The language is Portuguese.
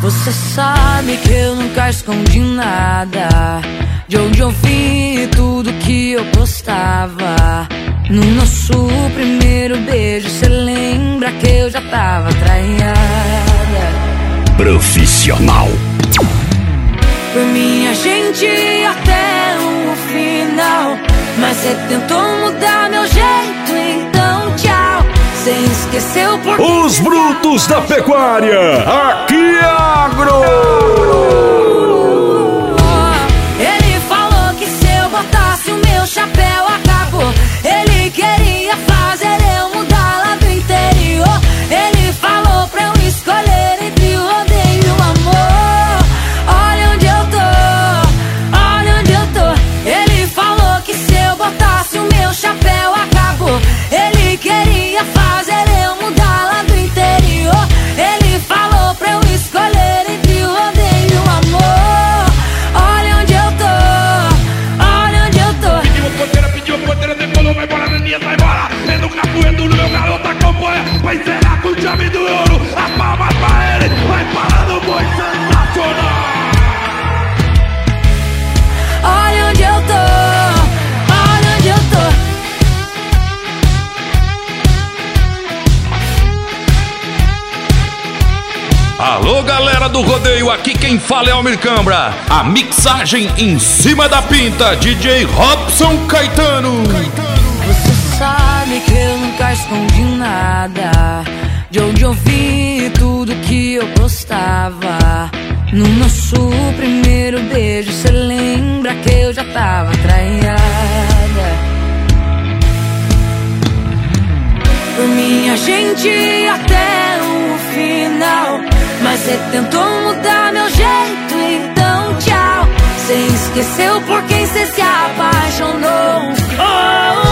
Você sabe que eu nunca escondi nada, de onde eu vi tudo que eu postava. No nosso primeiro beijo, cê lembra que eu já tava traída. Profissional. Por mim a gente ia até o final, mas cê tentou mudar meu jeito, então tchau. Cê esqueceu porque... Os brutos da pecuária, aqui é Agro. Ele falou que se eu botasse o meu chapéu acabou. Ele queria fazer eu mudar lá do interior. Ele falou pra eu escolher entre o rodeio e o amor. Olha onde eu tô, olha onde eu tô. Ele falou que se eu botasse o meu chapéu acabou. Ele queria fazer eu mudar lá do interior. Ele falou pra eu escolher entre o rodeio e o amor. Olha onde eu tô, olha onde eu tô. Pediu ponteira, decolou, vai embora, Neninha, vai embora. Vendo o capoeiro no meu garoto acompanha. Vai encerrar com o chave do ouro. A palma pra ele, vai parar no boi sensacional. Olha onde eu tô, olha onde eu tô. Alô, galera do rodeio, aqui quem fala é Almir Cambra. A mixagem em cima da pinta, DJ Robson Caetano. Você sabe que eu nunca escondi nada, de onde eu vi tudo que eu postava. No nosso primeiro beijo, cê lembra que eu já tava traída. Por mim a gente ia até o final, mas cê tentou mudar meu jeito, então tchau. Cê esqueceu por quem cê se apaixonou. Oh,